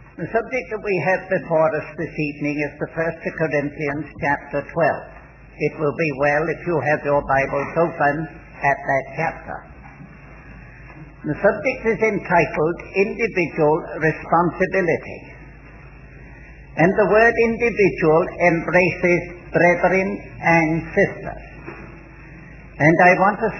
The subject that we have before us this evening is the 1 Corinthians chapter 12. It will be well if you have your Bibles open at that chapter. The subject is entitled Individual Responsibility. And the word individual embraces brethren and sisters. And I want to...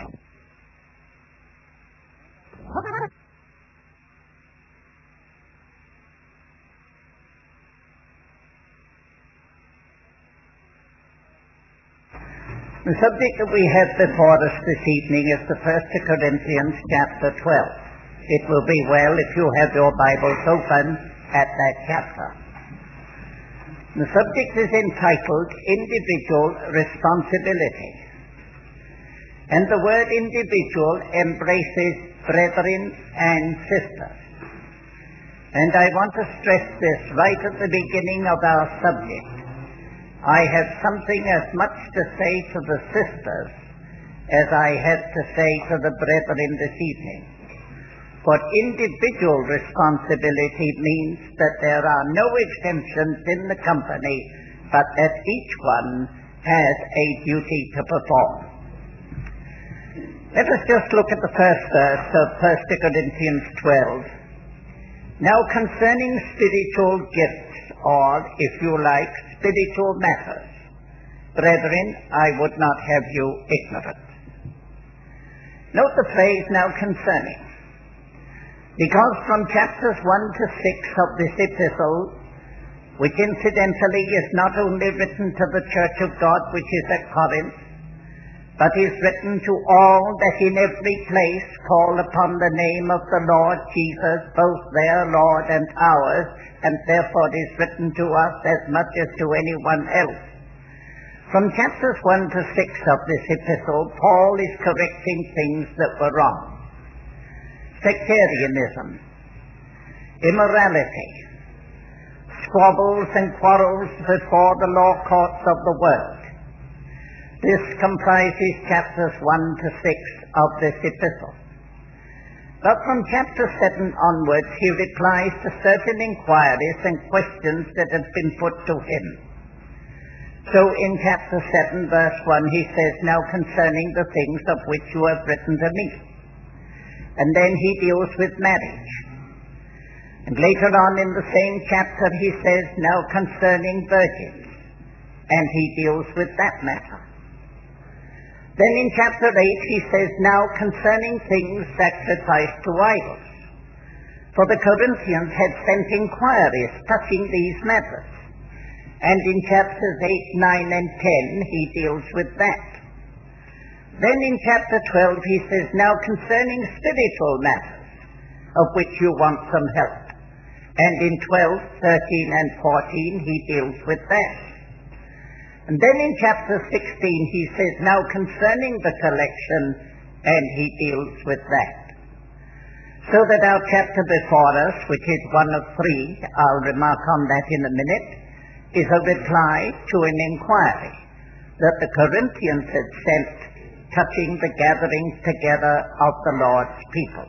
The subject that we have before us this evening is the 1 Corinthians chapter 12. It will be well if you have your Bibles open at that chapter. The subject is entitled Individual Responsibility. And the word individual embraces brethren and sisters. And I want to stress this right at the beginning of our subject. I have something as much to say to the sisters as I have to say to the brethren this evening. For individual responsibility means that there are no exemptions in the company, but that each one has a duty to perform. Let us just look at the first verse of 1 Corinthians 12. Now concerning spiritual gifts, or, if you like, spiritual matters, brethren, I would not have you ignorant. Note the phrase, now concerning. Because from chapters 1 to 6 of this epistle, which incidentally is not only written to the Church of God which is at Corinth, but is written to all that in every place call upon the name of the Lord Jesus, both their Lord and ours, and therefore is written to us as much as to anyone else. From chapters 1 to 6 of this epistle, Paul is correcting things that were wrong. Sectarianism, immorality, squabbles and quarrels before the law courts of the world. This comprises chapters 1 to 6 of this epistle. But from chapter 7 onwards, he replies to certain inquiries and questions that have been put to him. So in chapter 7, verse 1, he says, now concerning the things of which you have written to me. And then he deals with marriage. And later on in the same chapter, he says, now concerning virgins. And he deals with that matter. Then in chapter 8 he says, now concerning things sacrificed to idols. For the Corinthians had sent inquiries touching these matters. And in chapters 8, 9, and 10 he deals with that. Then in chapter 12 he says, now concerning spiritual matters, of which you want some help. And in 12, 13, and 14 he deals with that. And then in chapter 16 he says, now concerning the collection, and he deals with that. So that our chapter before us, which is one of 3, I'll remark on that in a minute, is a reply to an inquiry that the Corinthians had sent touching the gathering together of the Lord's people.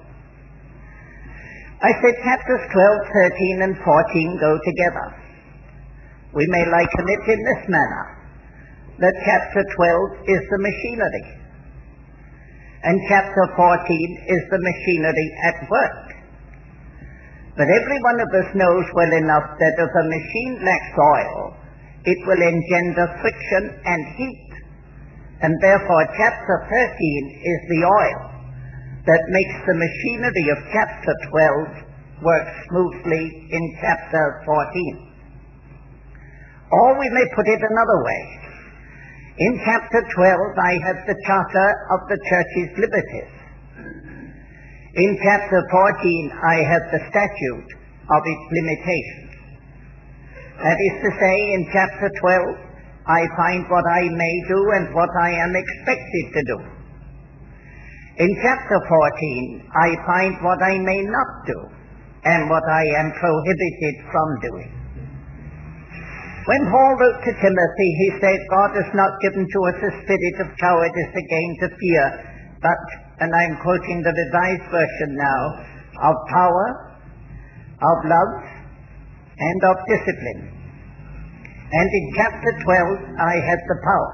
I said chapters 12, 13, and 14 go together. We may liken it in this manner, that chapter 12 is the machinery, and chapter 14 is the machinery at work. But every one of us knows well enough that if a machine lacks oil, it will engender friction and heat, and therefore chapter 13 is the oil that makes the machinery of chapter 12 work smoothly in chapter 14. Or we may put it another way. In chapter 12, I have the charter of the church's liberties. In chapter 14, I have the statute of its limitations. That is to say, in chapter 12, I find what I may do and what I am expected to do. In chapter 14, I find what I may not do and what I am prohibited from doing. When Paul wrote to Timothy, he said, God has not given to us a spirit of cowardice again to fear, but, and I'm quoting the Revised Version now, of power, of love, and of discipline. And in chapter 12, I had the power.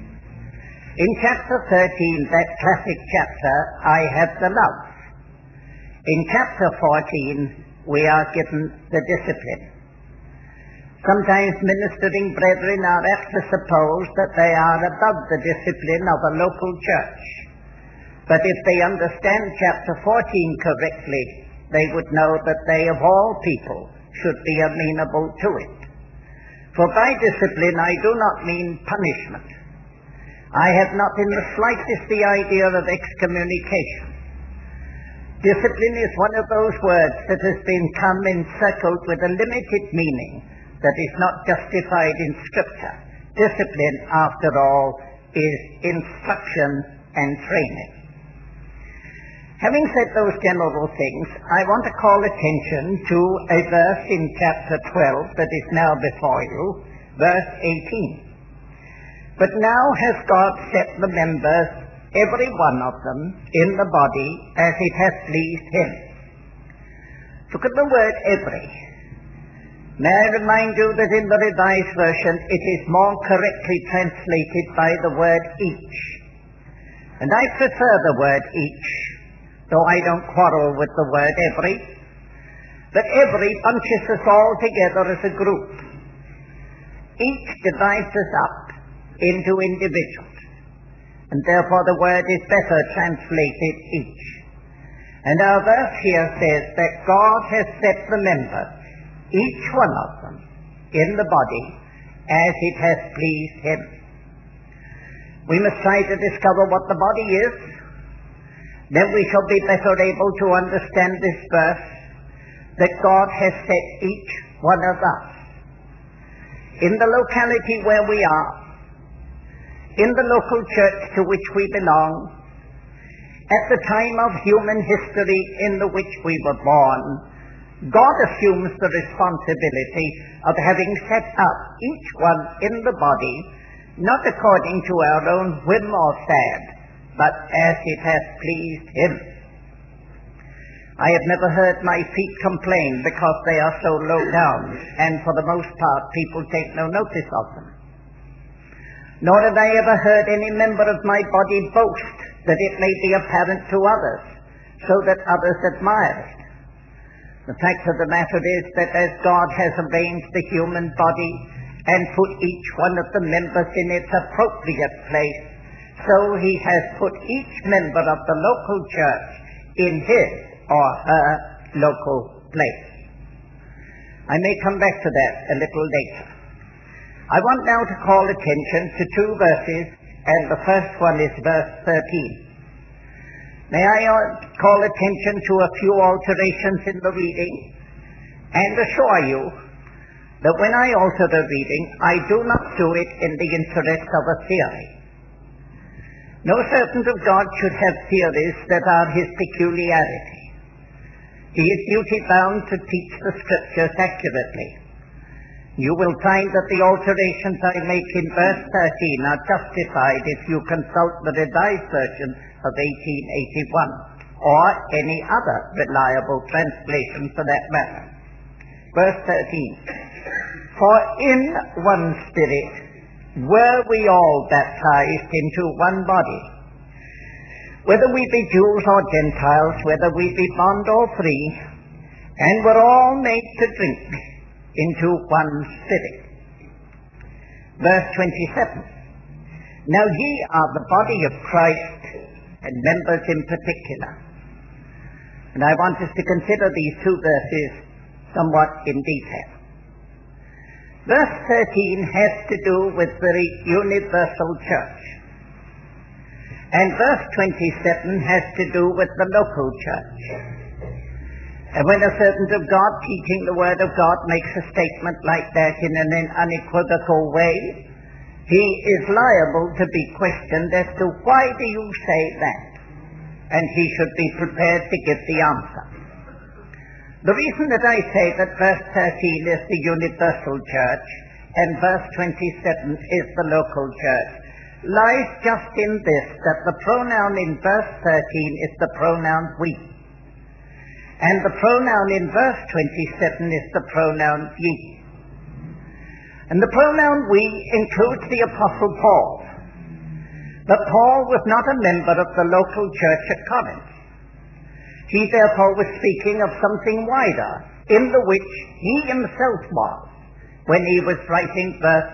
In chapter 13, that classic chapter, I had the love. In chapter 14, we are given the discipline. Sometimes ministering brethren are apt to suppose that they are above the discipline of a local church. But if they understand chapter 14 correctly, they would know that they of all people should be amenable to it. For by discipline I do not mean punishment. I have not in the slightest the idea of excommunication. Discipline is one of those words that has been come encircled with a limited meaning that is not justified in Scripture. Discipline, after all, is instruction and training. Having said those general things, I want to call attention to a verse in chapter 12 that is now before you, verse 18. But now has God set the members, every one of them, in the body as it hath pleased him. Look at the word every. May I remind you that in the Revised Version it is more correctly translated by the word each. And I prefer the word each, though I don't quarrel with the word every. But every bunches us all together as a group. Each divides us up into individuals. And therefore the word is better translated each. And our verse here says that God has set the members, each one of them, in the body as it has pleased him. We must try to discover what the body is. Then we shall be better able to understand this verse, that God has set each one of us in the locality where we are, in the local church to which we belong, at the time of human history in the which we were born. God assumes the responsibility of having set up each one in the body, not according to our own whim or fad, but as it hath pleased him. I have never heard my feet complain because they are so low down, and for the most part people take no notice of them. Nor have I ever heard any member of my body boast that it may be apparent to others, so that others admire it. The fact of the matter is that as God has arranged the human body and put each one of the members in its appropriate place, so he has put each member of the local church in his or her local place. I may come back to that a little later. I want now to call attention to two verses, and the first one is verse 13. May I call attention to a few alterations in the reading, and assure you that when I alter the reading, I do not do it in the interest of a theory. No servant of God should have theories that are his peculiarity. He is duty-bound to teach the Scriptures accurately. You will find that the alterations I make in verse 13 are justified if you consult the Revised Version of 1881, or any other reliable translation for that matter. Verse 13. For in one Spirit were we all baptized into one body, whether we be Jews or Gentiles, whether we be bond or free, and were all made to drink into one Spirit. Verse 27. Now ye are the body of Christ, and members in particular. And I want us to consider these two verses somewhat in detail. Verse 13 has to do with the universal church. And verse 27 has to do with the local church. And when a servant of God teaching the Word of God makes a statement like that in an unequivocal way, he is liable to be questioned as to why do you say that? And he should be prepared to give the answer. The reason that I say that verse 13 is the universal church and verse 27 is the local church lies just in this, that the pronoun in verse 13 is the pronoun we. And the pronoun in verse 27 is the pronoun ye. And the pronoun we includes the Apostle Paul. But Paul was not a member of the local church at Corinth. He therefore was speaking of something wider, in the which he himself was, when he was writing verse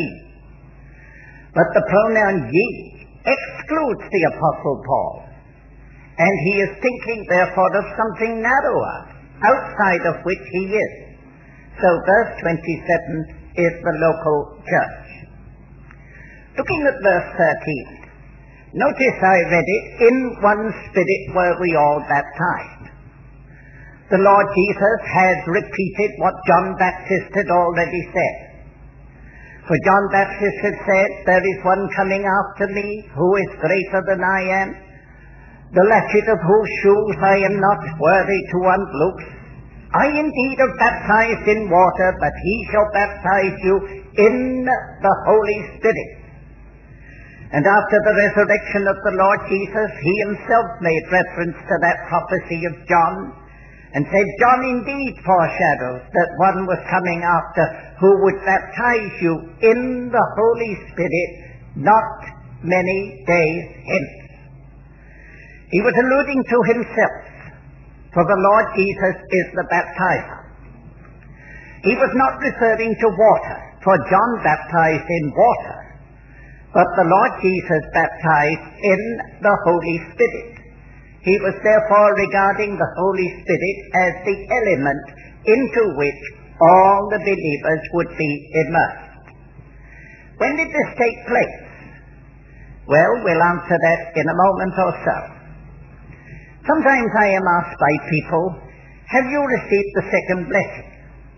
13. But the pronoun ye excludes the Apostle Paul, and he is thinking therefore of something narrower, outside of which he is. So verse 27 is the local church. Looking at verse 13, notice I read it, in one Spirit were we all baptized. The Lord Jesus has repeated what John Baptist had already said. For John Baptist had said, there is one coming after me who is greater than I am, the latchet of whose shoes I am not worthy to unloose. I indeed have baptized in water, but he shall baptize you in the Holy Spirit. And after the resurrection of the Lord Jesus, he himself made reference to that prophecy of John, and said, John indeed foreshadowed that one was coming after who would baptize you in the Holy Spirit not many days hence. He was alluding to himself, for the Lord Jesus is the baptizer. He was not referring to water, for John baptized in water, but the Lord Jesus baptized in the Holy Spirit. He was therefore regarding the Holy Spirit as the element into which all the believers would be immersed. When did this take place? Well, we'll answer that in a moment or so. Sometimes I am asked by people, have you received the second blessing?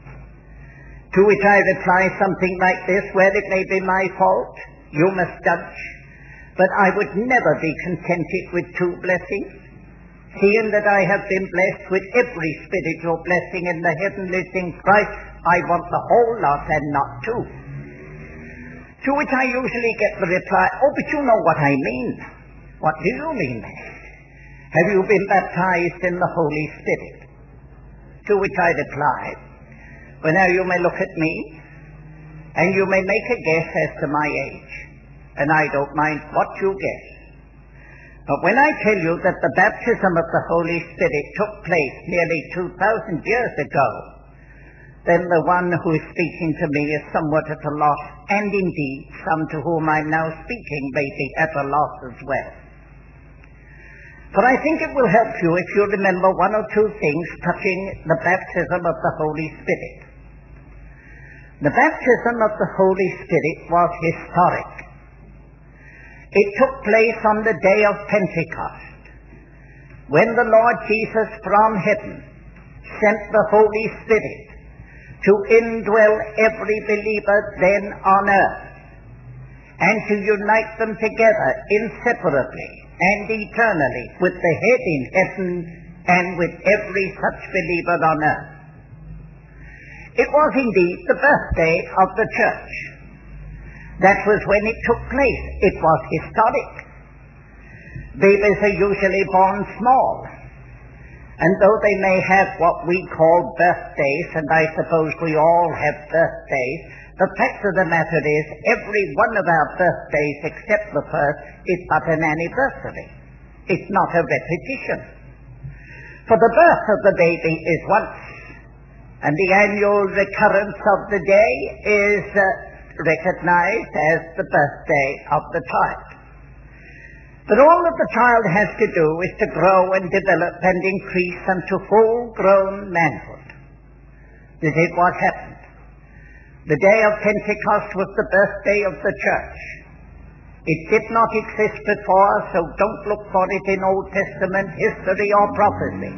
To which I reply something like this, well, it may be my fault, you must judge, but I would never be contented with two blessings. Seeing that I have been blessed with every spiritual blessing in the heavenly things Christ, I want the whole lot and not two. To which I usually get the reply, oh, but you know what I mean. What do you mean? Have you been baptized in the Holy Spirit? To which I reply, well, now you may look at me, and you may make a guess as to my age, and I don't mind what you guess. But when I tell you that the baptism of the Holy Spirit took place nearly 2,000 years ago, then the one who is speaking to me is somewhat at a loss, and indeed some to whom I'm now speaking may be at a loss as well. For I think it will help you if you remember one or two things touching the baptism of the Holy Spirit. The baptism of the Holy Spirit was historic. It took place on the day of Pentecost, when the Lord Jesus from heaven sent the Holy Spirit to indwell every believer then on earth, and to unite them together inseparably and eternally with the head in heaven and with every such believer on earth. It was indeed the birthday of the church. That was when it took place. It was historic. Babies are usually born small, and though they may have what we call birthdays, and I suppose we all have birthdays, the fact of the matter is every one of our birthdays except the first is but an anniversary. It's not a repetition. For the birth of the baby is once, and the annual recurrence of the day is recognized as the birthday of the child. But all that the child has to do is to grow and develop and increase unto full-grown manhood. This is what happened. The day of Pentecost was the birthday of the church. It did not exist before, so don't look for it in Old Testament history or prophecy.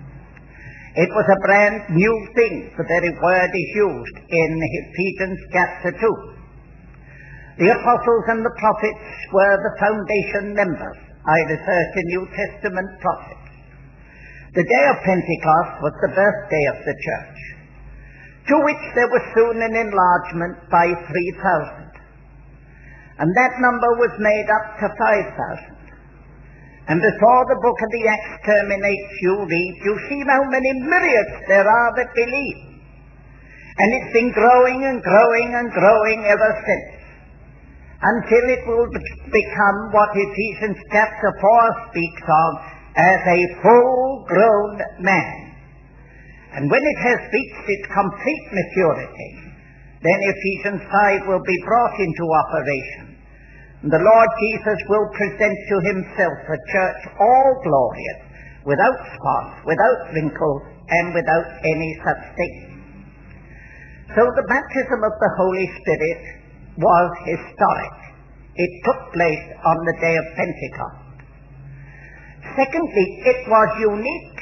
It was a brand new thing. The very word is used in Ephesians chapter 2. The apostles and the prophets were the foundation members. I refer to New Testament prophets. The day of Pentecost was the birthday of the church, to which there was soon an enlargement by 3,000. And that number was made up to 5,000. And before the book of the Acts terminates, you read, you see how many myriads there are that believe. And it's been growing and growing and growing ever since, until it will become what Ephesians chapter 4 speaks of as a full-grown man. And when it has reached its complete maturity, then Ephesians 5 will be brought into operation. And the Lord Jesus will present to himself a church all glorious, without spot, without wrinkle, and without any such thing. So the baptism of the Holy Spirit was historic. It took place on the day of Pentecost. Secondly, it was unique.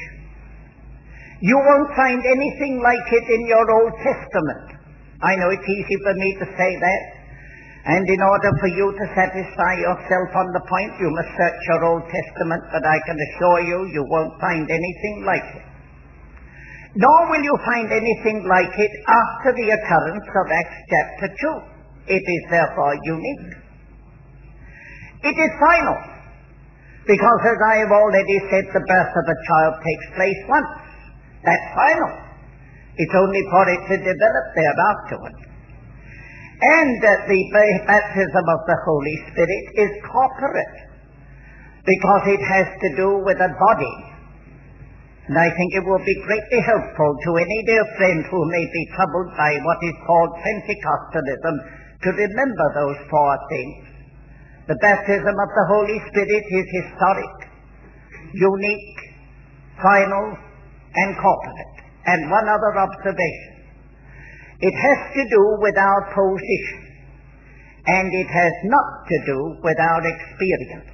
You won't find anything like it in your Old Testament. I know it's easy for me to say that, and in order for you to satisfy yourself on the point, you must search your Old Testament, but I can assure you, you won't find anything like it. Nor will you find anything like it after the occurrence of Acts chapter 2. It is therefore unique. It is final, because as I have already said, the birth of a child takes place once. That's final. It's only for it to develop there afterwards. And the baptism of the Holy Spirit is corporate, because it has to do with a body. And I think it will be greatly helpful to any dear friend who may be troubled by what is called Pentecostalism to remember those four things. The baptism of the Holy Spirit is historic, unique, final, and corporate. And one other observation. It has to do with our position, and it has not to do with our experience.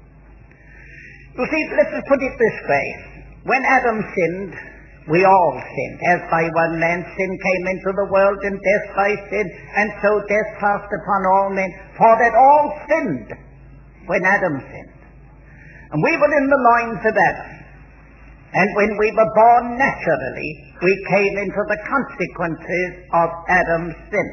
You see, let's put it this way. When Adam sinned, we all sinned. As by one man sin came into the world, and death by sin, and so death passed upon all men, for that all sinned when Adam sinned. And we were in the loins of Adam. And when we were born naturally, we came into the consequences of Adam's sin.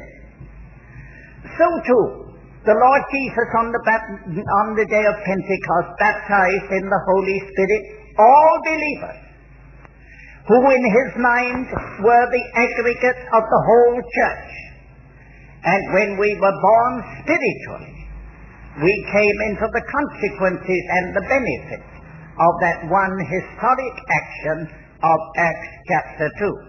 So too, the Lord Jesus on the day of Pentecost baptized in the Holy Spirit all believers, who in his mind were the aggregate of the whole church. And when we were born spiritually, we came into the consequences and the benefits of that one historic action of Acts chapter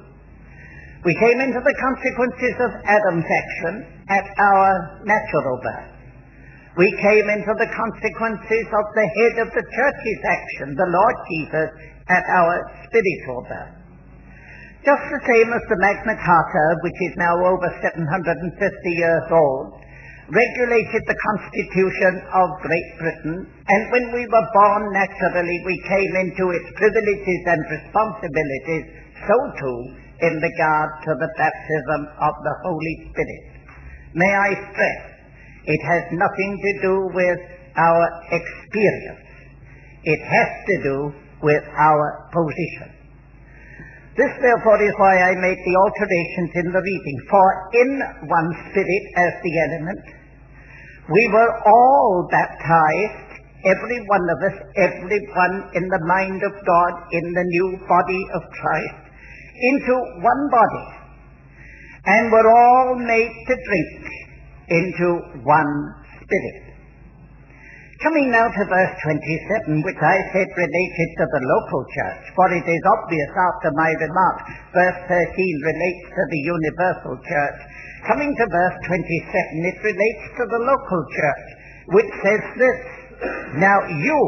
2. We came into the consequences of Adam's action at our natural birth. We came into the consequences of the head of the church's action, the Lord Jesus, at our spiritual birth. Just the same as the Magna Carta, which is now over 750 years old, regulated the Constitution of Great Britain, and when we were born naturally, we came into its privileges and responsibilities, so too in regard to the baptism of the Holy Spirit. May I stress, it has nothing to do with our experience. It has to do with our position. This, therefore, is why I make the alterations in the reading. For in one Spirit as the element, we were all baptized, every one of us, everyone in the mind of God, in the new body of Christ, into one body, and were all made to drink into one Spirit. Coming now to verse 27, which I said related to the local church, for it is obvious after my remark, verse 13 relates to the universal church. Coming to verse 27, it relates to the local church, which says this: Now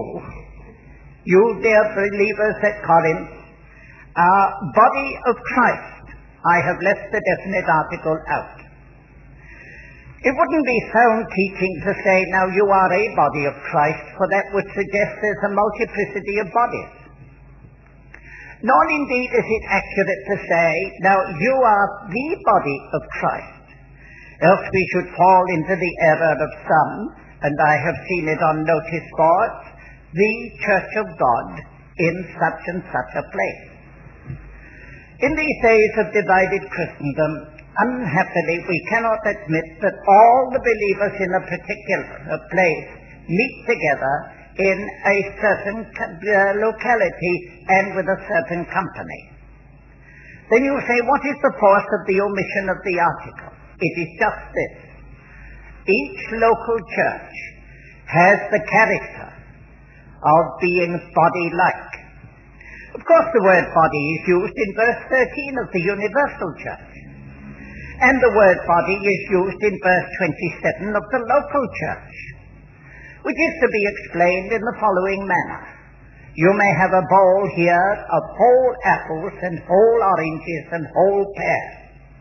you dear believers at Corinth, are body of Christ. I have left the definite article out. It wouldn't be sound teaching to say, now you are a body of Christ, for that would suggest there's a multiplicity of bodies. Nor indeed is it accurate to say, now you are the body of Christ, else we should fall into the error of some, and I have seen it on notice boards, the Church of God in such and such a place. In these days of divided Christendom, unhappily, we cannot admit that all the believers in a particular place meet together in a certain locality and with a certain company. Then you say, what is the force of the omission of the article? It is just this. Each local church has the character of being body-like. Of course, the word body is used in verse 13 of the universal church. And the word body is used in verse 27 of the local church, which is to be explained in the following manner. You may have a bowl here of whole apples and whole oranges and whole pears.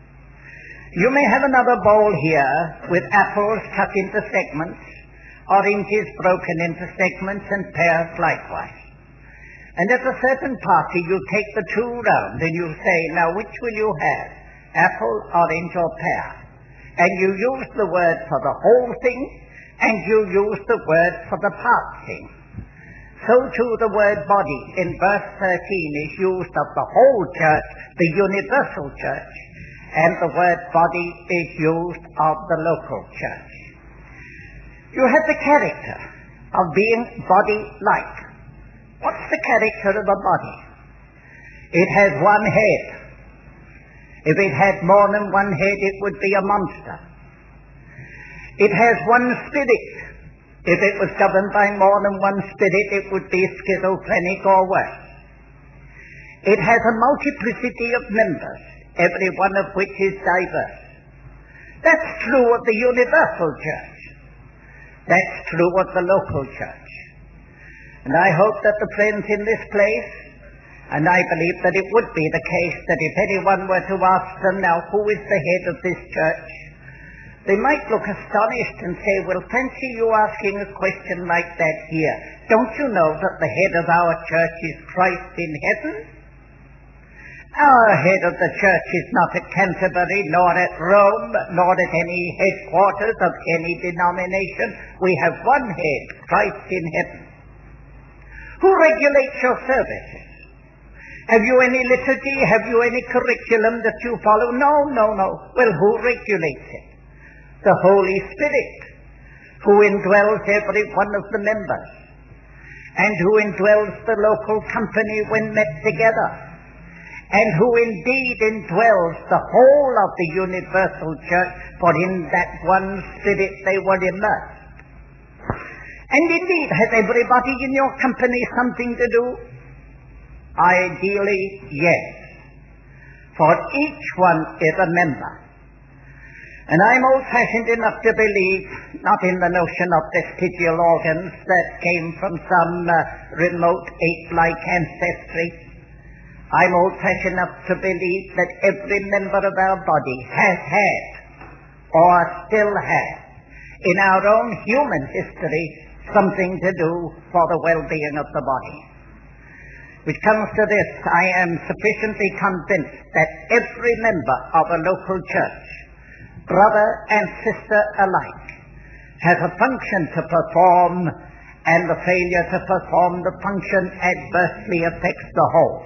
You may have another bowl here with apples cut into segments, oranges broken into segments, and pears likewise. And at a certain party you take the two round and you say, now which will you have? Apple, orange, or pear? And you use the word for the whole thing, and you use the word for the part thing. So too the word body in verse 13 is used of the whole church, the universal church, and the word body is used of the local church. You have the character of being body-like. What's the character of a body? It has one head. If it had more than one head, it would be a monster. It has one spirit. If it was governed by more than one spirit, it would be schizophrenic or worse. It has a multiplicity of members, every one of which is diverse. That's true of the universal church. That's true of the local church. And I hope that the friends in this place, and I believe that it would be the case that if anyone were to ask them now, who is the head of this church, they might look astonished and say, well, fancy you asking a question like that here. Don't you know that the head of our church is Christ in heaven? Our head of the church is not at Canterbury, nor at Rome, nor at any headquarters of any denomination. We have one head, Christ in heaven. Who regulates your services? Have you any liturgy? Have you any curriculum that you follow? No. Well, who regulates it? The Holy Spirit, who indwells every one of the members, and who indwells the local company when met together, and who indeed indwells the whole of the universal church, for in that one Spirit they were immersed. And indeed, has everybody in your company something to do? Ideally, yes. For each one is a member. And I'm old-fashioned enough to believe, not in the notion of vestigial organs that came from some remote ape-like ancestry. I'm old-fashioned enough to believe that every member of our body has had, or still has, in our own human history, something to do for the well-being of the body. Which comes to this, I am sufficiently convinced that every member of a local church, brother and sister alike, has a function to perform, and the failure to perform the function adversely affects the whole.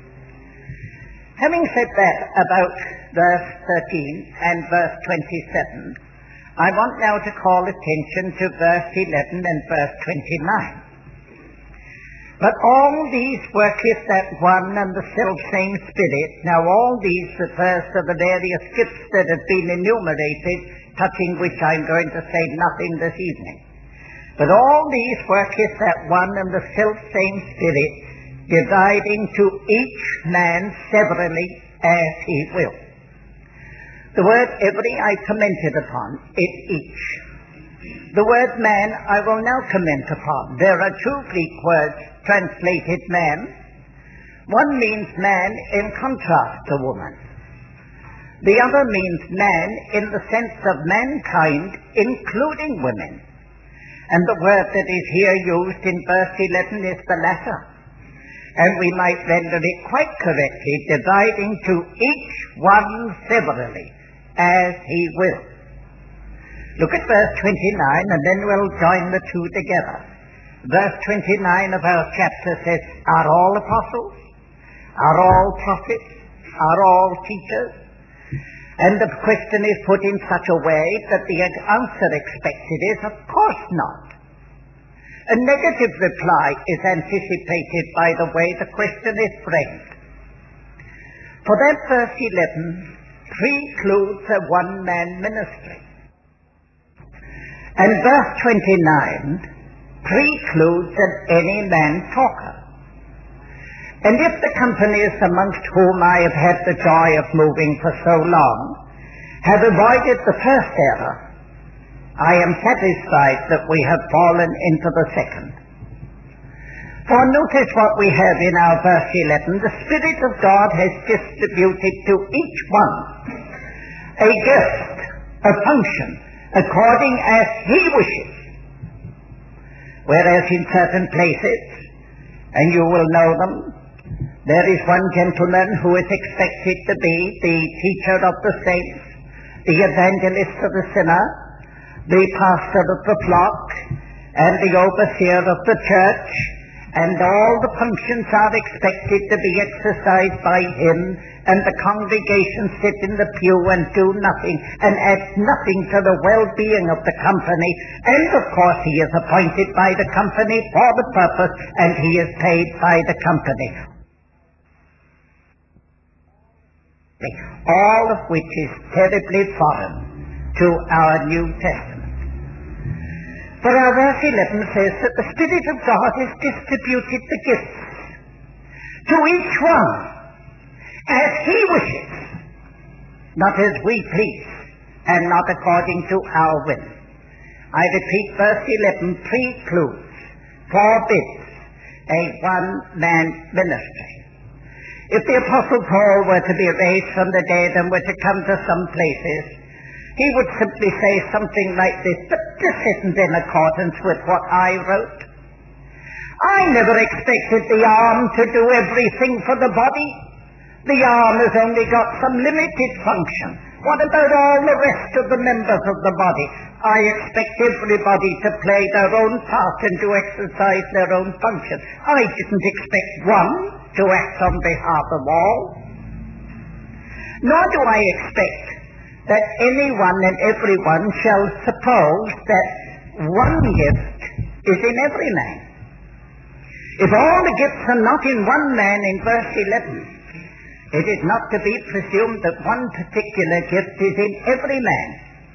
Having said that about verse 13 and verse 27, I want now to call attention to verse 11 and verse 29. But all these worketh that one and the selfsame Spirit. Now all these refers to the various gifts that have been enumerated, touching which I'm going to say nothing this evening. But all these worketh that one and the selfsame Spirit, dividing to each man severally as he will. The word every I commented upon, it each. The word man I will now comment upon. There are two Greek words translated man. One means man in contrast to woman. The other means man in the sense of mankind, including women. And the word that is here used in verse 11 is the latter. And we might render it quite correctly, dividing to each one severally as he will. Look at verse 29, and then we'll join the two together. Verse 29 of our chapter says, are all apostles? Are all prophets? Are all teachers? And the question is put in such a way that the answer expected is, of course not. A negative reply is anticipated by the way the question is framed. For that verse 11 precludes a one-man ministry. And verse 29 precludes an any-man talker. And if the companies amongst whom I have had the joy of moving for so long have avoided the first error, I am satisfied that we have fallen into the second. For notice what we have in our verse 11. The Spirit of God has distributed to each one a gift, a function, according as he wishes. Whereas in certain places, and you will know them, there is one gentleman who is expected to be the teacher of the saints, the evangelist of the sinner, the pastor of the flock, and the overseer of the church, and all the functions are expected to be exercised by him, and the congregation sit in the pew and do nothing, and add nothing to the well-being of the company, and of course he is appointed by the company for the purpose, and he is paid by the company. All of which is terribly foreign to our New Testament. For our verse 11 says that the Spirit of God has distributed the gifts to each one as he wishes, not as we please, and not according to our will. I repeat, verse 11 precludes, forbids a one-man ministry. If the Apostle Paul were to be raised from the dead and were to come to some places, he would simply say something like this: but this isn't in accordance with what I wrote. I never expected the arm to do everything for the body. The arm has only got some limited function. What about all the rest of the members of the body? I expect everybody to play their own part and to exercise their own function. I didn't expect one to act on behalf of all. Nor do I expect that anyone and everyone shall suppose that one gift is in every man. If all the gifts are not in one man in verse 11, it is not to be presumed that one particular gift is in every man.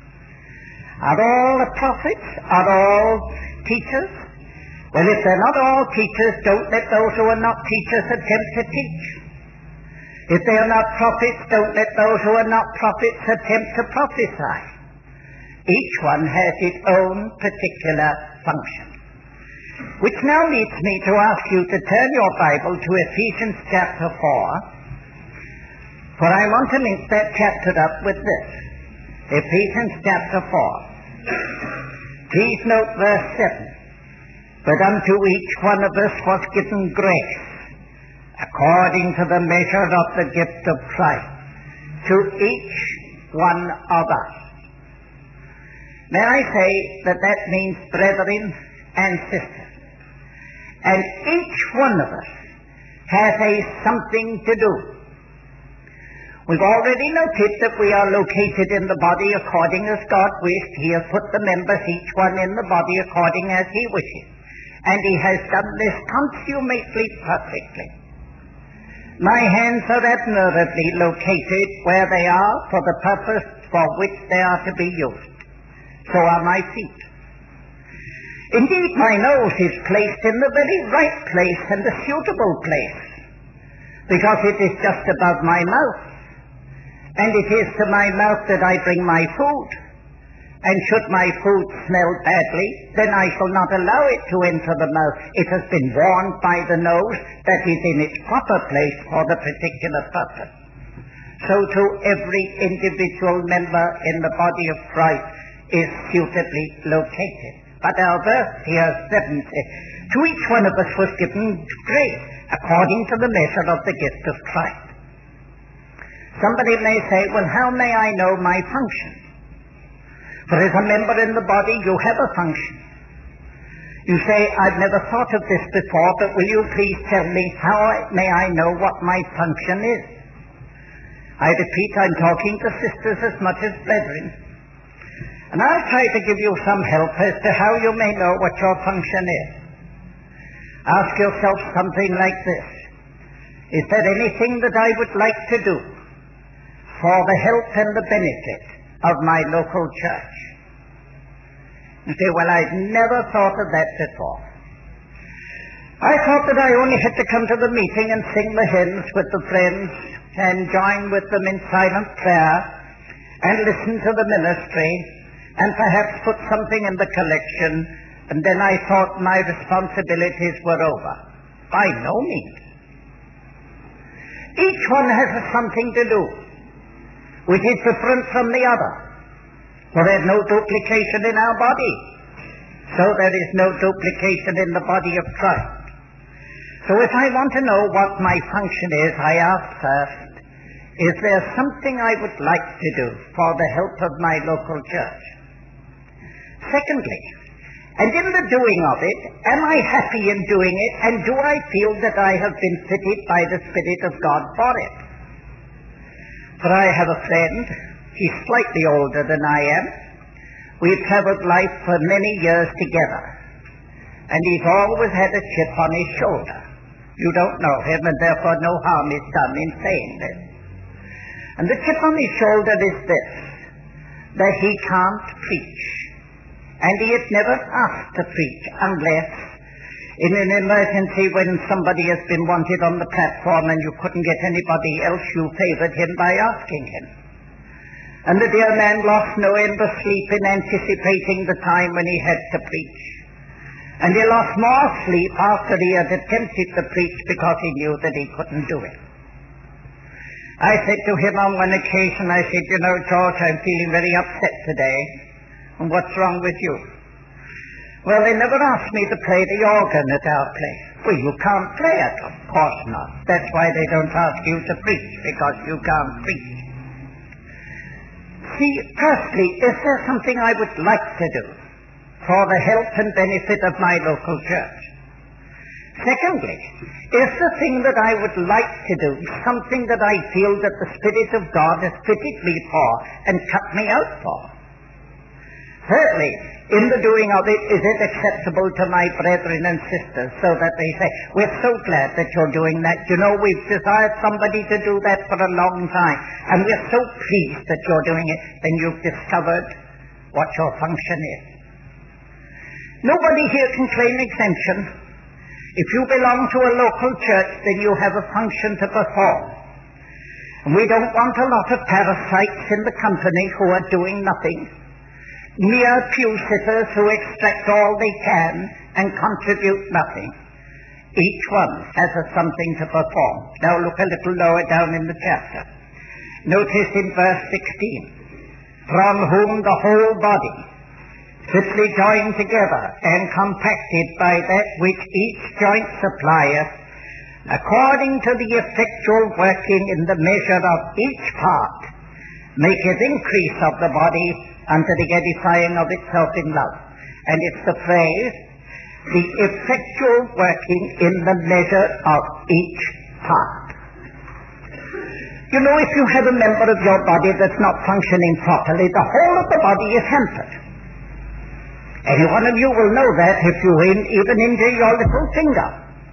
Are all the prophets? Are all teachers? Well, if they're not all teachers, don't let those who are not teachers attempt to teach. If they are not prophets, don't let those who are not prophets attempt to prophesy. Each one has its own particular function. Which now leads me to ask you to turn your Bible to Ephesians chapter 4. For I want to link that chapter up with this. Ephesians chapter 4. Please note verse 7. But unto each one of us was given grace, according to the measure of the gift of Christ, to each one of us. May I say that that means brethren and sisters. And each one of us has a something to do. We've already noted that we are located in the body according as God wished. He has put the members, each one in the body according as he wishes. And he has done this consummately perfectly. My hands are admirably located where they are for the purpose for which they are to be used. So are my feet. Indeed, my nose is placed in the very right place and the suitable place, because it is just above my mouth. And it is to my mouth that I bring my food. And should my food smell badly, then I shall not allow it to enter the mouth. It has been warned by the nose that is in its proper place for the particular purpose. So to every individual member in the body of Christ is suitably located. But our verse here 7 says, to each one of us was given grace according to the measure of the gift of Christ. Somebody may say, well, how may I know my function? For as a member in the body, you have a function. You say, I've never thought of this before, but will you please tell me how may I know what my function is? I repeat, I'm talking to sisters as much as brethren. And I'll try to give you some help as to how you may know what your function is. Ask yourself something like this. Is there anything that I would like to do for the help and the benefit of my local church? You say, well, I've never thought of that before. I thought that I only had to come to the meeting and sing the hymns with the friends and join with them in silent prayer and listen to the ministry and perhaps put something in the collection, and then I thought my responsibilities were over. By no means. Each one has something to do which is different from the other. For there is no duplication in our body. So there is no duplication in the body of Christ. So if I want to know what my function is, I ask first, is there something I would like to do for the help of my local church? Secondly, and in the doing of it, am I happy in doing it, and do I feel that I have been fitted by the Spirit of God for it? For I have a friend, he's slightly older than I am. We've traveled life for many years together, and he's always had a chip on his shoulder. You don't know him, and therefore no harm is done in saying this. And the chip on his shoulder is this, that he can't preach. And he had never asked to preach unless in an emergency when somebody has been wanted on the platform and you couldn't get anybody else, you favored him by asking him. And the dear man lost no end of sleep in anticipating the time when he had to preach. And he lost more sleep after he had attempted to preach because he knew that he couldn't do it. I said to him on one occasion, I said, you know, George, I'm feeling very upset today. And what's wrong with you? Well, they never asked me to play the organ at our place. Well, you can't play it. Of course not. That's why they don't ask you to preach, because you can't preach. See, firstly, is there something I would like to do for the help and benefit of my local church? Secondly, is the thing that I would like to do something that I feel that the Spirit of God has fitted me for and cut me out for? Thirdly, in the doing of it, is it acceptable to my brethren and sisters so that they say, we're so glad that you're doing that. You know, we've desired somebody to do that for a long time, and we're so pleased that you're doing it. Then you've discovered what your function is. Nobody here can claim exemption. If you belong to a local church, then you have a function to perform. And we don't want a lot of parasites in the company who are doing nothing. Mere pew-sitters who extract all they can and contribute nothing. Each one has something to perform. Now look a little lower down in the chapter. Notice in verse 16, from whom the whole body, fitly joined together and compacted by that which each joint supplieth, according to the effectual working in the measure of each part, maketh increase of the body unto the edifying of itself in love. And it's the phrase, the effectual working in the measure of each part. You know, if you have a member of your body that's not functioning properly, the whole of the body is hampered. Any one of you will know that if you even injure your little finger.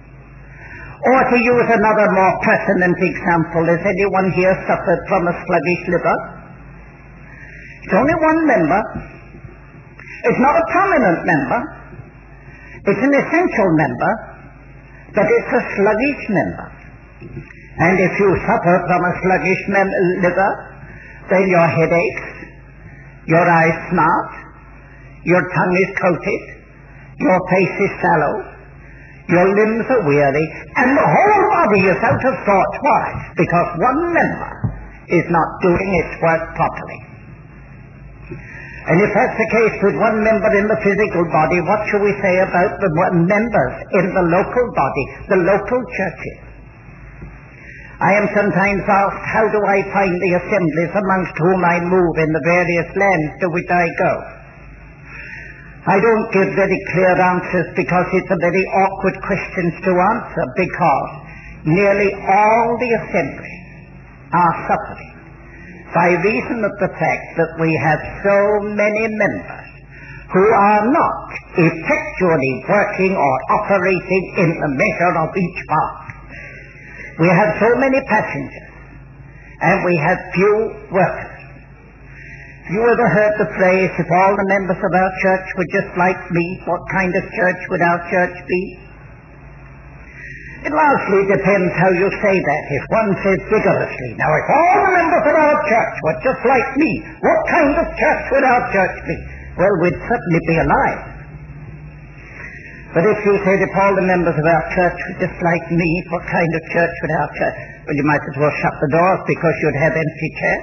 Or to use another more pertinent example, has anyone here suffered from a sluggish liver? It's only one member. It's not a prominent member. It's an essential member, but it's a sluggish member. And if you suffer from a sluggish liver, then your head aches, your eyes smart, your tongue is coated, your face is sallow, your limbs are weary, and the whole body is out of sorts. Why? Because one member is not doing its work properly. And if that's the case with one member in the physical body, what shall we say about the members in the local body, the local churches? I am sometimes asked, how do I find the assemblies amongst whom I move in the various lands to which I go? I don't give very clear answers because it's a very awkward question to answer, because nearly all the assemblies are suffering by reason of the fact that we have so many members who are not effectually working or operating in the measure of each part. We have so many passengers, and we have few workers. You ever heard the phrase, if all the members of our church were just like me, what kind of church would our church be? It largely depends how you say that. If one says vigorously, now if all the members of our church were just like me, what kind of church would our church be? Well, we'd certainly be alive. But if you said if all the members of our church were just like me, what kind of church would our church? Well, you might as well shut the doors because you'd have empty chairs.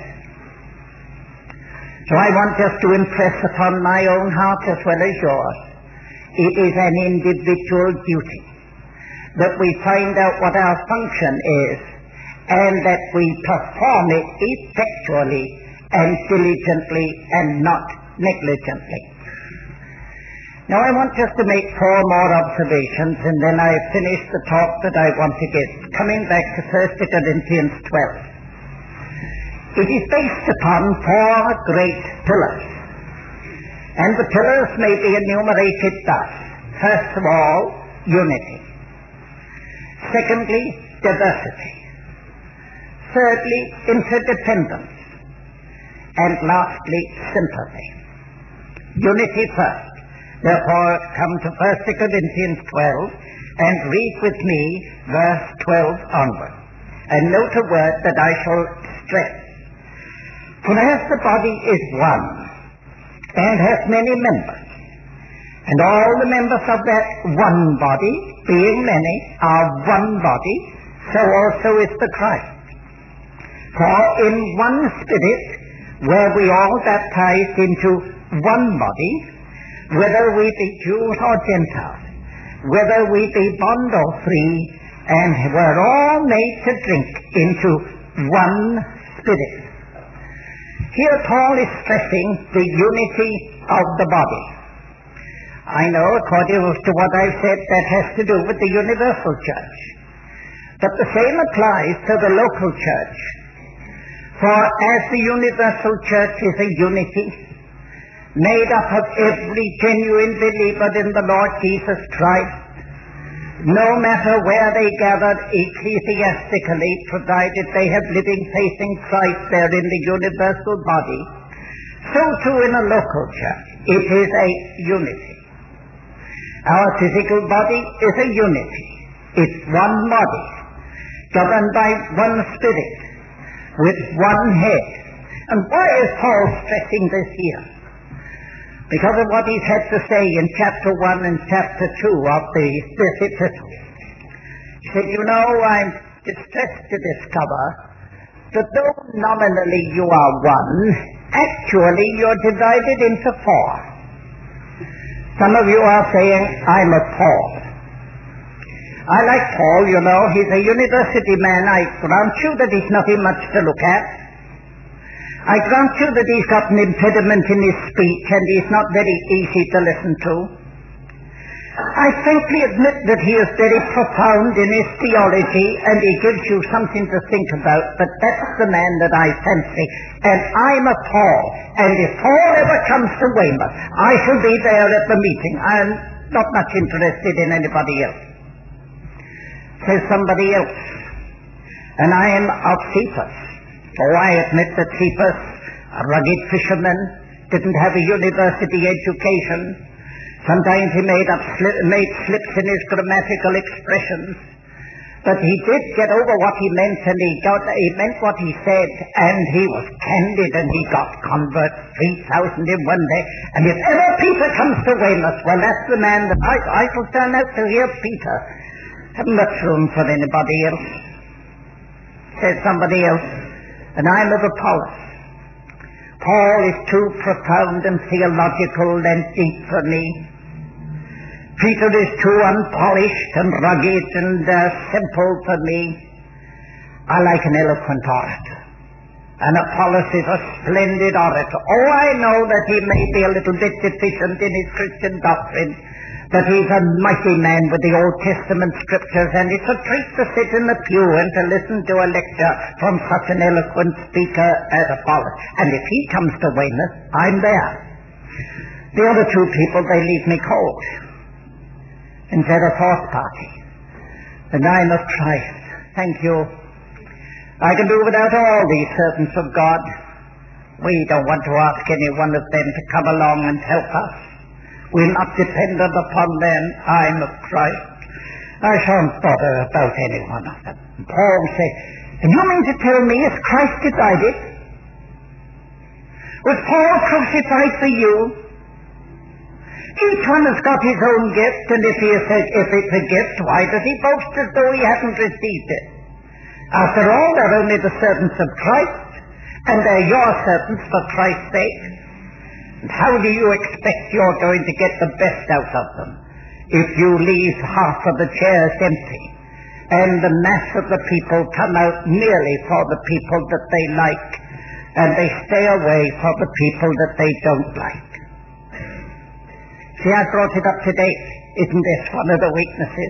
So I want just to impress upon my own heart as well as yours, it is an individual duty that we find out what our function is and that we perform it effectually and diligently and not negligently. Now I want just to make 4 more observations and then I finish the talk that I want to give. Coming back to 1 Corinthians 12. It is based upon 4 great pillars. And the pillars may be enumerated thus. First of all, unity. Secondly, diversity. Thirdly, interdependence. And lastly, sympathy. Unity first. Therefore, come to 1 Corinthians 12 and read with me verse 12 onward. And note a word that I shall stress. For as the body is one, and has many members, and all the members of that one body, being many, are one body, so also is the Christ. For in one Spirit were we all baptized into one body, whether we be Jews or Gentiles, whether we be bond or free, and were all made to drink into one Spirit. Here Paul is stressing the unity of the body. I know, according to what I've said, that has to do with the universal church. But the same applies to the local church. For as the universal church is a unity, made up of every genuine believer in the Lord Jesus Christ, no matter where they gathered ecclesiastically, provided they have living faith in Christ there in the universal body, so too in a local church. It is a unity. Our physical body is a unity. It's one body, governed by one Spirit, with one head. And why is Paul stressing this here? Because of what he's had to say in chapter 1 and chapter 2 of this epistle. He said, you know, I'm distressed to discover that though nominally you are one, actually you're divided into 4. Some of you are saying, I'm a Paul. I like Paul, you know, he's a university man. I grant you that he's nothing much to look at. I grant you that he's got an impediment in his speech and he's not very easy to listen to. I frankly admit that he is very profound in his theology and he gives you something to think about, but that's the man that I fancy. And I'm a Paul. And if Paul ever comes to Weymouth, I shall be there at the meeting. I'm not much interested in anybody else. Says somebody else. And I am of Cephas. Oh, I admit that Cephas, a rugged fisherman, didn't have a university education. Sometimes he made slips in his grammatical expressions. But he did get over what he meant, and he meant what he said, and he was candid, and he got converts, 3,000 in one day. And if ever Peter comes to Weymouth, well, that's the man that I shall turn out to hear Peter. Haven't much room for anybody else. Says somebody else. And I'm of Apollos. Paul is too profound and theological and deep for me. Peter is too unpolished and rugged and simple for me. I like an eloquent orator. And Apollos is a splendid orator. Oh, I know that he may be a little bit deficient in his Christian doctrine, but he's a mighty man with the Old Testament scriptures, and it's a treat to sit in the pew and to listen to a lecture from such an eloquent speaker as Apollos. And if he comes to Weymouth, I'm there. The other two people, they leave me cold. Instead of fourth party. And I'm of Christ. Thank you. I can do without all these servants of God. We don't want to ask any one of them to come along and help us. We're not dependent upon them. I'm of Christ. I shan't bother about any one of them. Paul said, and you mean to tell me is Christ divided? Was Paul crucified for you? Each one has got his own gift, and if it's a gift, why does he boast as though he hasn't received it? After all, they're only the servants of Christ, and they're your servants for Christ's sake. And how do you expect you're going to get the best out of them if you leave half of the chairs empty, and the mass of the people come out merely for the people that they like, and they stay away for the people that they don't like? See, I brought it up to date. Isn't this one of the weaknesses?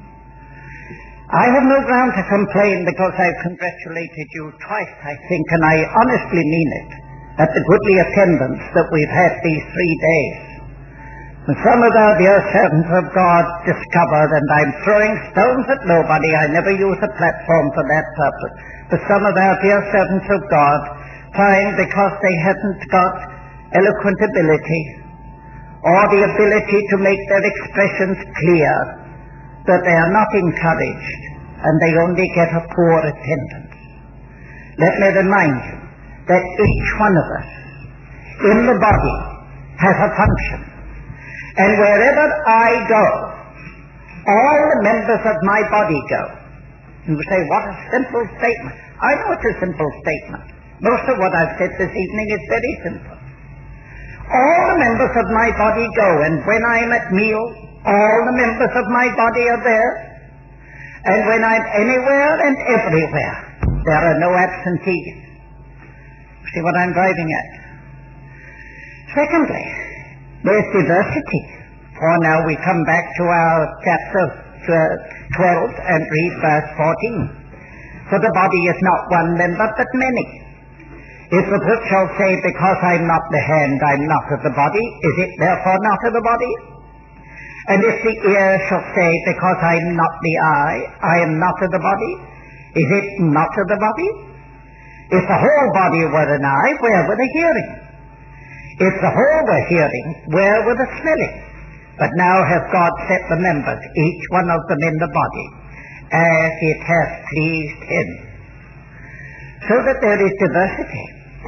I have no ground to complain because I've congratulated you twice, I think, and I honestly mean it, at the goodly attendance that we've had these 3 days. And some of our dear servants of God discovered, and I'm throwing stones at nobody, I never use a platform for that purpose, but some of our dear servants of God find because they haven't got eloquent ability, or the ability to make their expressions clear, that they are not encouraged, and they only get a poor attendance. Let me remind you that each one of us in the body has a function, and wherever I go, all the members of my body go. You say, what a simple statement. I know it's a simple statement. Most of what I've said this evening is very simple. All the members of my body go, and when I'm at meals, all the members of my body are there, and when I'm anywhere and everywhere, there are no absentees. See what I'm driving at? Secondly, there's diversity. For now we come back to our chapter 12 and read verse 14. For the body is not one member but many. If the foot shall say, because I'm not the hand, I'm not of the body, is it therefore not of the body? And if the ear shall say, because I'm not the eye, I am not of the body, is it not of the body? If the whole body were an eye, where were the hearing? If the whole were hearing, where were the smelling? But now hath God set the members, each one of them in the body, as it hath pleased him. So that there is diversity.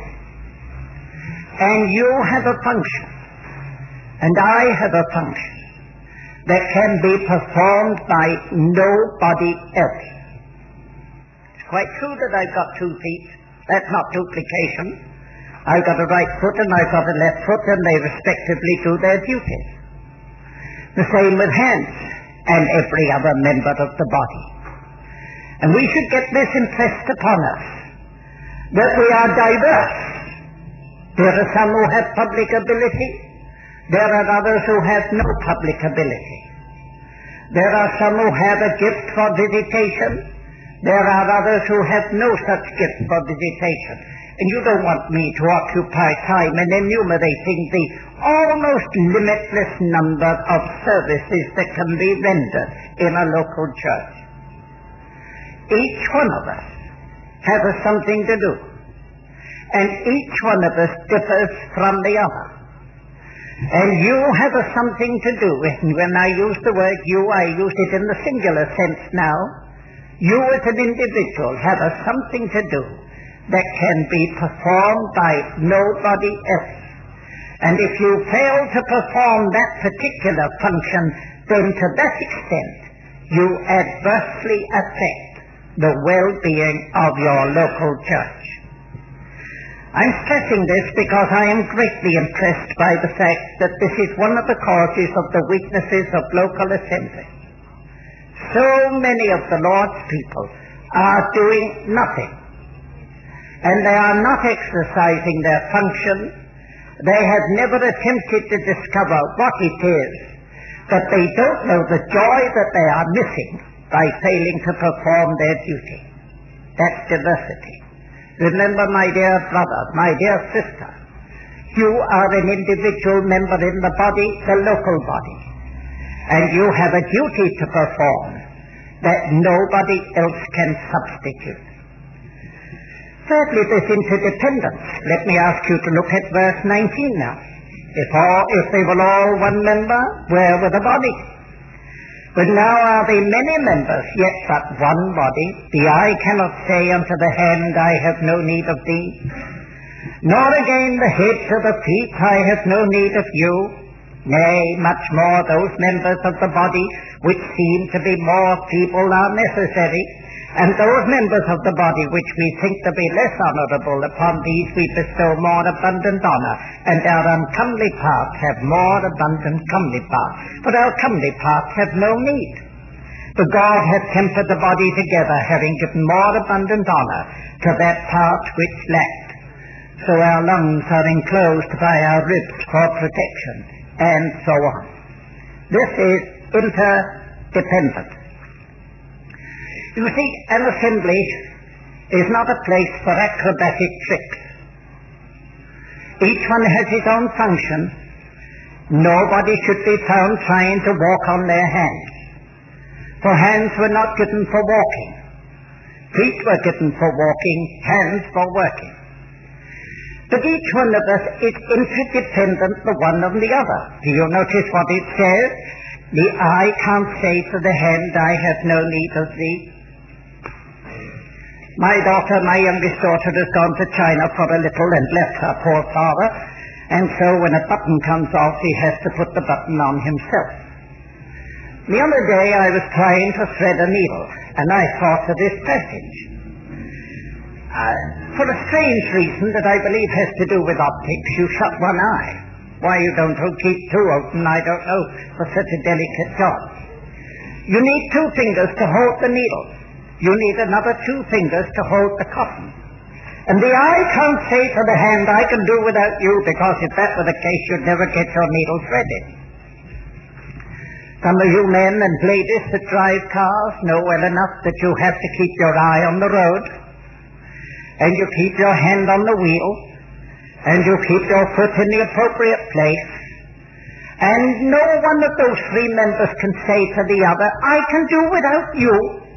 And you have a function, and I have a function, that can be performed by nobody else. It's quite true that I've got 2 feet. That's not duplication. I've got a right foot and I've got a left foot, and they respectively do their duties. The same with hands and every other member of the body. And we should get this impressed upon us, that we are diverse. There are some who have public ability. There are others who have no public ability. There are some who have a gift for visitation. There are others who have no such gift for visitation. And you don't want me to occupy time in enumerating the almost limitless number of services that can be rendered in a local church. Each one of us has something to do. And each one of us differs from the other. And you have something to do. And when I use the word you, I use it in the singular sense now. You as an individual have something to do that can be performed by nobody else. And if you fail to perform that particular function, then to that extent you adversely affect the well-being of your local church. I'm stressing this because I am greatly impressed by the fact that this is one of the causes of the weaknesses of local assemblies. So many of the Lord's people are doing nothing, and they are not exercising their function. They have never attempted to discover what it is, but they don't know the joy that they are missing by failing to perform their duty. That's diversity. Remember, my dear brother, my dear sister, You are an individual member in the body, the local body, and you have a duty to perform that nobody else can substitute. Thirdly, this interdependence. Let me ask you to look at verse 19 now. If they were all one member, where were the body? But now are they many members, yet but one body. The eye cannot say unto the hand, I have no need of thee. Nor again the head to the feet, I have no need of you. Nay, much more those members of the body which seem to be more feeble are necessary, and those members of the body which we think to be less honourable, upon these we bestow more abundant honour, and our uncomely parts have more abundant comely parts. But our comely parts have no need. For God hath tempered the body together, having given more abundant honour to that part which lacked. So our lungs are enclosed by our ribs for protection, and so on. This is interdependent. You see, an assembly is not a place for acrobatic tricks. Each one has his own function. Nobody should be found trying to walk on their hands. For hands were not given for walking. Feet were given for walking, hands for working. But each one of us is interdependent the one on the other. Do you notice what it says? The eye can't say to the hand, I have no need of thee. My youngest daughter, has gone to China for a little and left her poor father, and so when a button comes off, he has to put the button on himself. The other day I was trying to thread a needle, and I thought of this passage. For a strange reason that I believe has to do with optics, you shut one eye. Why you don't keep two open, I don't know, for such a delicate job. You need two fingers to hold the needle. You need another two fingers to hold the cotton. And the eye can't say to the hand, I can do without you, because if that were the case, you'd never get your needle threaded. Some of you men and ladies that drive cars know well enough that you have to keep your eye on the road, and you keep your hand on the wheel, and you keep your foot in the appropriate place, and no one of those three members can say to the other, I can do without you.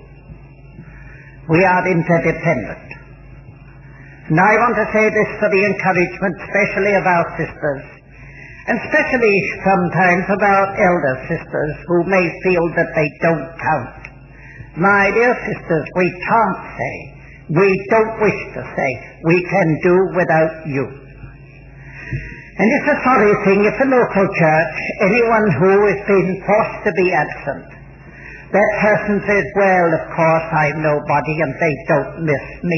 We are interdependent. And I want to say this for the encouragement, especially of our sisters, and especially sometimes of our elder sisters who may feel that they don't count. My dear sisters, we can't say, we don't wish to say, we can do without you. And it's a sorry thing if a local church, anyone who is being forced to be absent, that person says, well, of course I'm nobody and they don't miss me.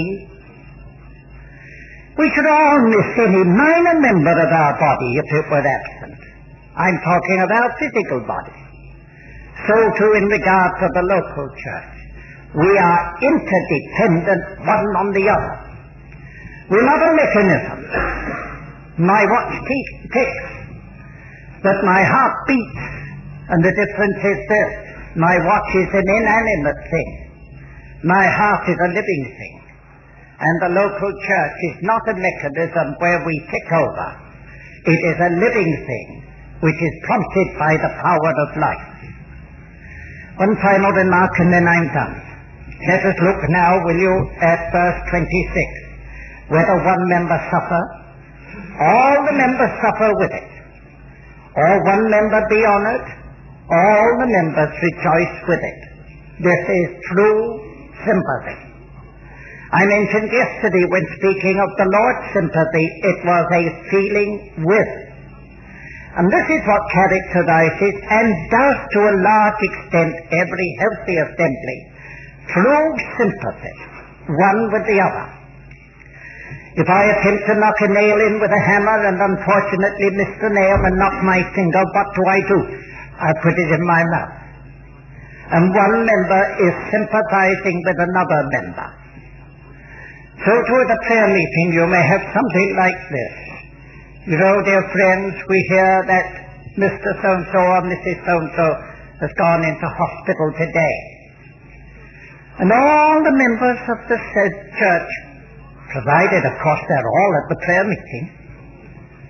We should all miss any minor member of our body if it were absent. I'm talking of our physical body. So too in regard to the local church. We are interdependent one on the other. We're not a mechanism. My watch ticks, but my heart beats, and the difference is this. My watch is an inanimate thing. My heart is a living thing. And the local church is not a mechanism where we tick over. It is a living thing which is prompted by the power of life. One final remark and then I'm done. Let us look now, will you, at verse 26. Whether one member suffer, all the members suffer with it. Or one member be honored, all the members rejoice with it. This is true sympathy. I mentioned yesterday when speaking of the Lord's sympathy, it was a feeling with. And this is what characterizes and does to a large extent every healthy assembly. True sympathy, one with the other. If I attempt to knock a nail in with a hammer and unfortunately miss the nail and knock my finger, what do? I put it in my mouth. And one member is sympathizing with another member. So too at a prayer meeting you may have something like this. You know, dear friends, we hear that Mr. So-and-so or Mrs. So-and-so has gone into hospital today. And all the members of the said church, provided of course they're all at the prayer meeting,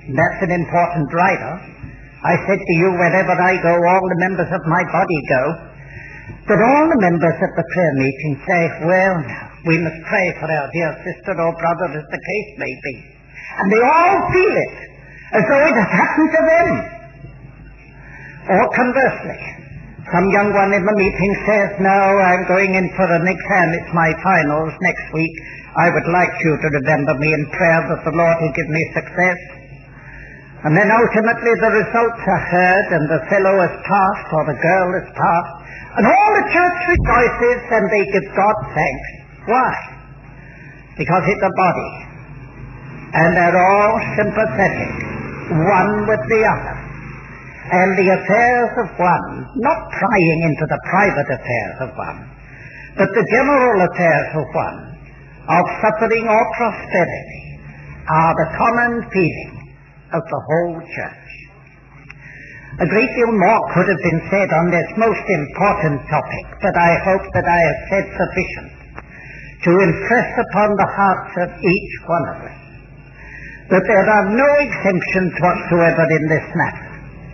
That's an important rider. I said to you, wherever I go, all the members of my body go. But all the members at the prayer meeting say, well, we must pray for our dear sister or brother, as the case may be. And they all feel it, as though it has happened to them. Or conversely, some young one in the meeting says, no, I'm going in for an exam, it's my finals next week. I would like you to remember me in prayer that the Lord will give me success. And then ultimately the results are heard, and the fellow has passed, or the girl has passed, and all the church rejoices, and they give God thanks. Why? Because it's a body, and they're all sympathetic, one with the other. And the affairs of one, not prying into the private affairs of one, but the general affairs of one, of suffering or prosperity, are the common feeling of the whole church. A great deal more could have been said on this most important topic, but I hope that I have said sufficient to impress upon the hearts of each one of us that there are no exemptions whatsoever in this matter.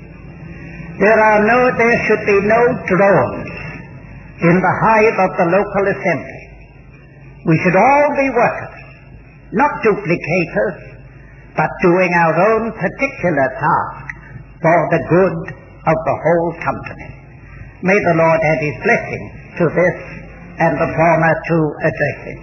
There should be no drones in the hive of the local assembly. We should all be workers, not duplicators, but doing our own particular task for the good of the whole company. May the Lord add his blessing to this and the former two addresses.